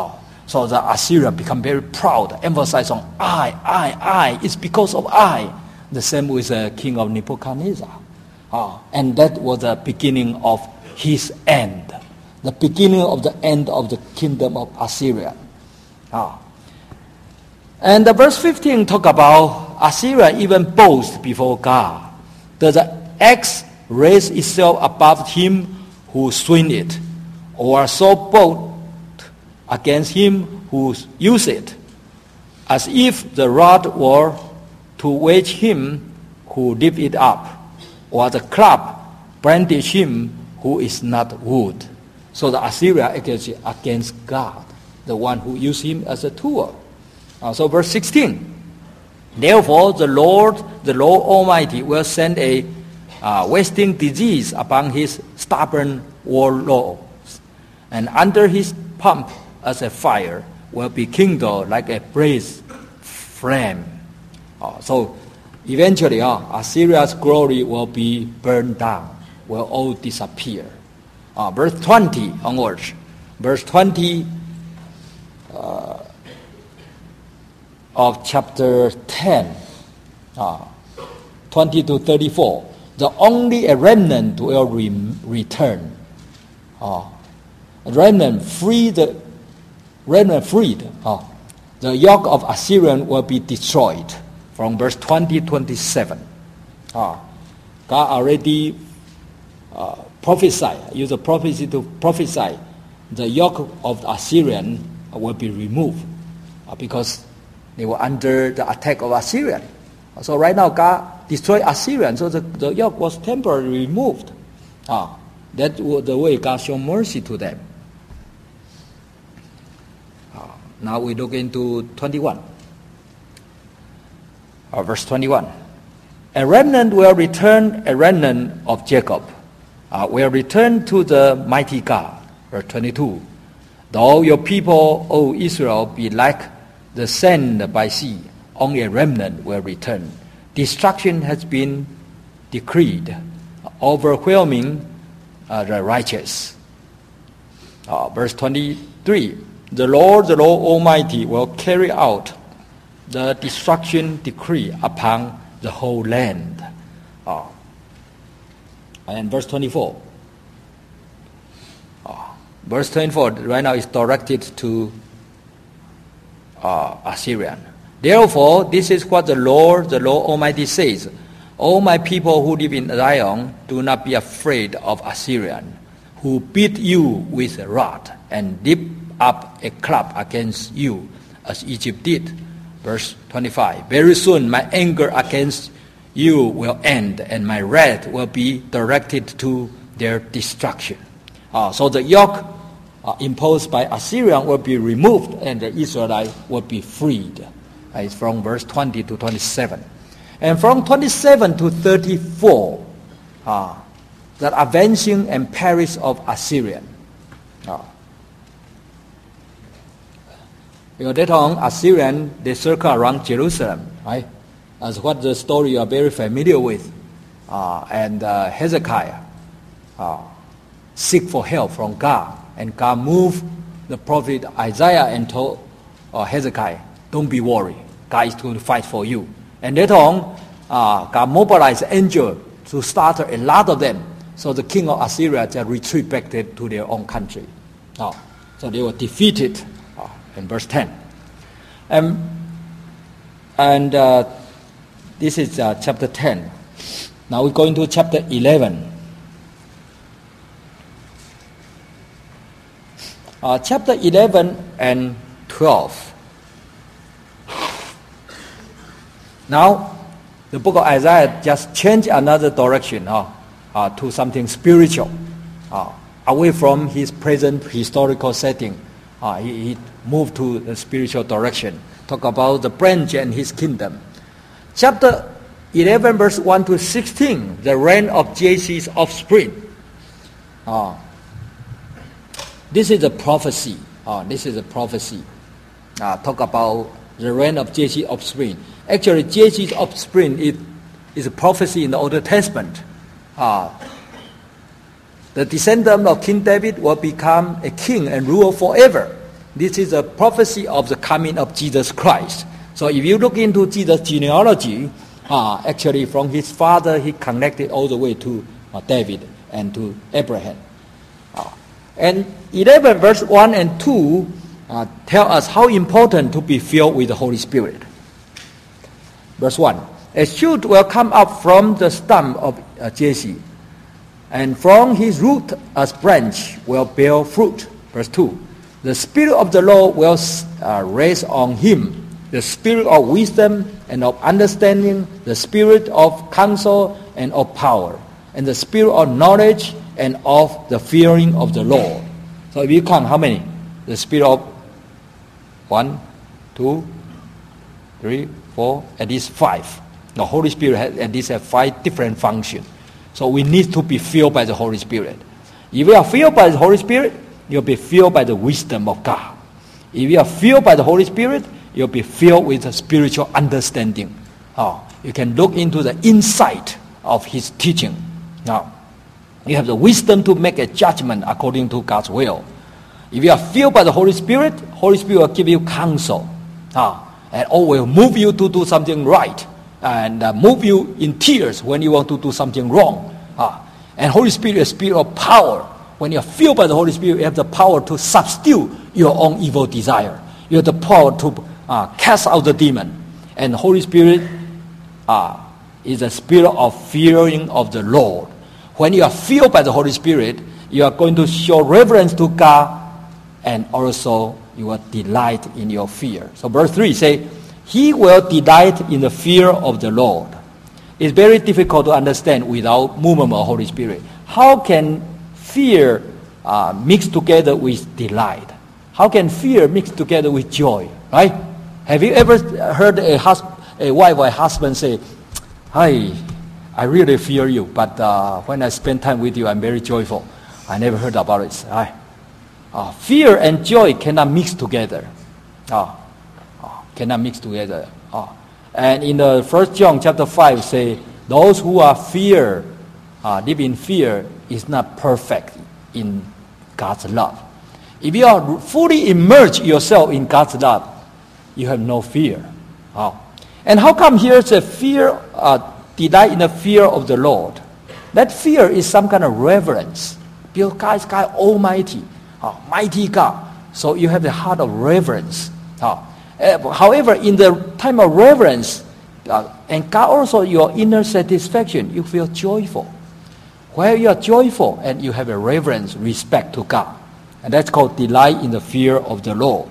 So the Assyria become very proud, emphasize on I, I, I. It's because of I. The same with the king of Nebuchadnezzar. Uh, and that was the beginning of his end. The beginning of the end of the kingdom of Assyria. Uh. And the verse fifteen talk about Assyria even boast before God. Does the axe raise itself above him who swing it, or so bold against him who use it, as if the rod were to wedge him who lift it up, or the club brandish him who is not wood. So the Assyria against, against God, the one who used him as a tool. Uh, so verse sixteen, therefore the Lord, the Lord Almighty, will send a uh, wasting disease upon his stubborn warlords, and under his pump as a fire will be kindled like a blaze flame. Uh, so eventually uh, Assyria's glory will be burned down, will all disappear. Uh, verse twenty onwards. Verse twenty uh, of chapter ten, uh, twenty to thirty-four. The only a remnant will re- return. Uh, a remnant free the remnant freed. Uh, the yoke of Assyrian will be destroyed. From verse twenty to twenty-seven. Uh, God already uh, prophesied, used a prophecy to prophesy the yoke of the Assyrian will be removed uh, because they were under the attack of Assyrian. So right now God destroyed Assyrian, so the, the yoke was temporarily removed. Uh, that was the way God showed mercy to them. Uh, now we look into twenty-one. Uh, verse twenty-one. A remnant will return, a remnant of Jacob uh, will return to the mighty God. Verse twenty-two. Though your people, O Israel, be like the sand by sea, only a remnant will return. Destruction has been decreed, overwhelming uh, the righteous. Uh, verse twenty-three. The Lord, the Lord Almighty, will carry out the destruction decree upon the whole land. Uh, and verse twenty-four. Uh, verse twenty-four right now is directed to uh, Assyrian. Therefore, this is what the Lord, the Lord Almighty says. O my people who live in Zion, do not be afraid of Assyrian, who beat you with a rod and lift up a club against you, as Egypt did. Verse twenty-five. Very soon my anger against you will end, and my wrath will be directed to their destruction. Uh, so the yoke uh, imposed by Assyrian will be removed, and the Israelites will be freed. Uh, it's from verse twenty to twenty-seven. And from twenty-seven to thirty-four, uh, the avenging and perish of Assyrian. Uh, Because later on, Assyrian, they circle around Jerusalem, right? As what the story you are very familiar with. Uh, and uh, Hezekiah uh, seek for help from God. And God moved the prophet Isaiah and told uh, Hezekiah, don't be worried. God is going to fight for you. And later on, uh, God mobilized angels to slaughter a lot of them. So the king of Assyria just retreat back to their own country. Uh, so they were defeated. In verse ten. Um, and uh, this is uh, chapter ten. Now we go into chapter eleven. Uh, chapter eleven and twelve. Now, the book of Isaiah just changed another direction uh, uh, to something spiritual, uh, away from his present historical setting. Uh, he, he moved to the spiritual direction. Talk about the branch and his kingdom. Chapter eleven, verse one to sixteen, the reign of Jesse's offspring. Uh, this is a prophecy. Uh, this is a prophecy. Uh, talk about the reign of Jesse's offspring. Actually, Jesse's offspring is, is a prophecy in the Old Testament. Uh, the descendant of King David will become a king and rule forever. This is a prophecy of the coming of Jesus Christ. So if you look into Jesus' genealogy, uh, actually from his father, he connected all the way to uh, David and to Abraham. Uh, and eleven verse one and two uh, tell us how important to be filled with the Holy Spirit. Verse one, a shoot will come up from the stump of uh, Jesse, and from his root a branch will bear fruit. Verse two, the Spirit of the Lord will uh, rest on him, the Spirit of wisdom and of understanding, the Spirit of counsel and of power, and the Spirit of knowledge and of the fearing of the Lord. So if you count, how many? The Spirit of one, two, three, four, at least five. The Holy Spirit has at least have five different functions. So we need to be filled by the Holy Spirit. If we are filled by the Holy Spirit, you'll be filled by the wisdom of God. If you are filled by the Holy Spirit, you'll be filled with a spiritual understanding. Oh, you can look into the insight of his teaching. Now, you have the wisdom to make a judgment according to God's will. If you are filled by the Holy Spirit, Holy Spirit will give you counsel. Oh, and all will move you to do something right. And uh, move you in tears when you want to do something wrong. Uh, and Holy Spirit is a spirit of power. When you're filled by the Holy Spirit, you have the power to subdue your own evil desire. You have the power to uh, cast out the demon. And the Holy Spirit uh, is a spirit of fearing of the Lord. When you are filled by the Holy Spirit, you are going to show reverence to God, and also you will delight in your fear. So verse three say, he will delight in the fear of the Lord. It's very difficult to understand without movement of the Holy Spirit. How can fear uh, mix together with delight? How can fear mix together with joy? Right? Have you ever heard a, hus- a wife or a husband say, "Hi, I really fear you, but uh, when I spend time with you, I'm very joyful." I never heard about it. Right? Uh, fear and joy cannot mix together. Uh, cannot mix together. Oh. And in the First John chapter five say, those who are fear, uh, live in fear, is not perfect in God's love. If you are fully immersed yourself in God's love, you have no fear. Oh. And how come here it's a fear, uh, delight in the fear of the Lord? That fear is some kind of reverence. Because God is God Almighty, oh, mighty God. So you have the heart of reverence. Oh. Uh, however, in the time of reverence, uh, and God also your inner satisfaction, you feel joyful. Where you are joyful and you have a reverence, respect to God. And that's called delight in the fear of the Lord.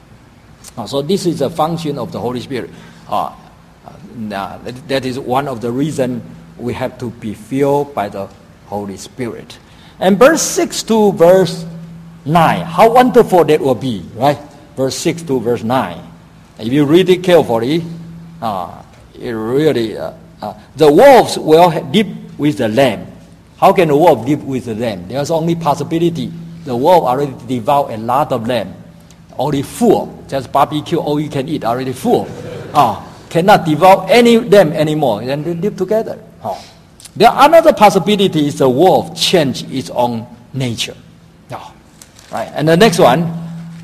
Uh, so this is a function of the Holy Spirit. Uh, uh, that, that is one of the reasons we have to be filled by the Holy Spirit. And verse six to verse nine, how wonderful that will be, right? Verse six to verse nine. If you read it carefully, uh, it really, uh, uh, the wolves will live with the lamb. How can the wolf live with the lamb? There's only possibility. The wolf already devoured a lot of lamb. Already full. Just barbecue, all you can eat, already full. Uh, cannot devour any lamb anymore. Then they live together. Uh. The another possibility is the wolf change its own nature. Uh, right. And the next one,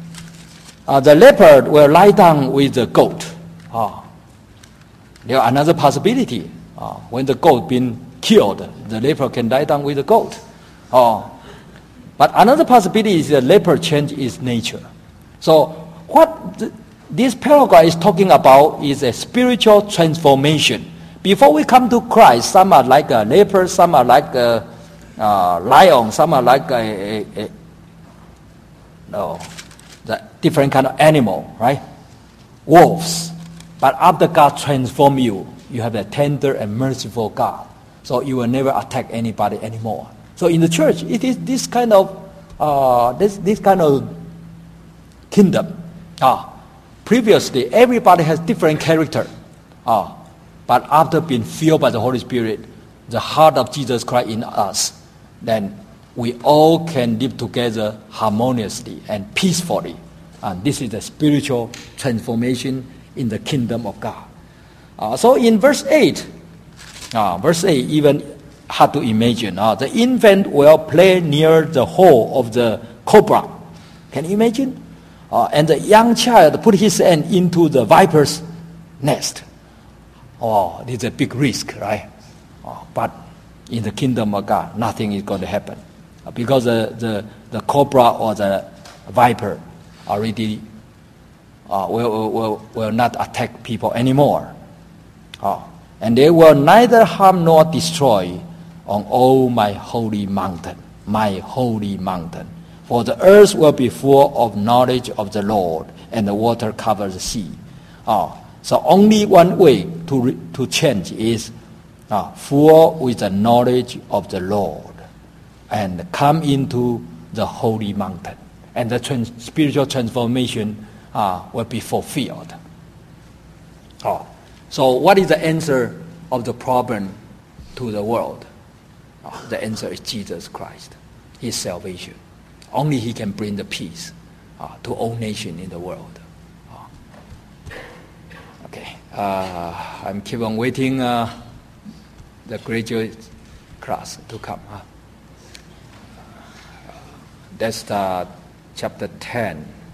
Uh, the leopard will lie down with the goat. Oh. There are another possibility. Uh, when the goat been killed, the leopard can lie down with the goat. Oh. But another possibility is the leopard change its nature. So what th- this paragraph is talking about is a spiritual transformation. Before we come to Christ, some are like a leopard, some are like a uh, lion, some are like a, a, a no. The different kind of animal, right? Wolves. But after God transform you, you have a tender and merciful God. So you will never attack anybody anymore. So in the church, it is this kind of uh, this this kind of kingdom. Ah, previously everybody has different character. Ah, but after being filled by the Holy Spirit, the heart of Jesus Christ in us, then we all can live together harmoniously and peacefully. And this is the spiritual transformation in the kingdom of God. Uh, so in verse eight, uh, verse eight even hard to imagine. Uh, the infant will play near the hole of the cobra. Can you imagine? Uh, and the young child put his hand into the viper's nest. Oh, it's a big risk, right? Oh, but in the kingdom of God, nothing is going to happen. Uh, because the, the, the cobra or the viper already uh, will, will, will not attack people anymore. Oh, and they will neither harm nor destroy on all my holy mountain, my holy mountain. For the earth will be full of knowledge of the Lord, and the water covers the sea. Oh, so only one way to re, to change is uh, full with the knowledge of the Lord, and come into the holy mountain, and the trans, spiritual transformation uh, will be fulfilled. Oh, so what is the answer of the problem to the world? Oh, the answer is Jesus Christ, His salvation. Only He can bring the peace uh, to all nations in the world. Uh, okay, uh, I'm keep on waiting uh, the graduate class to come. Huh? That's uh, chapter ten.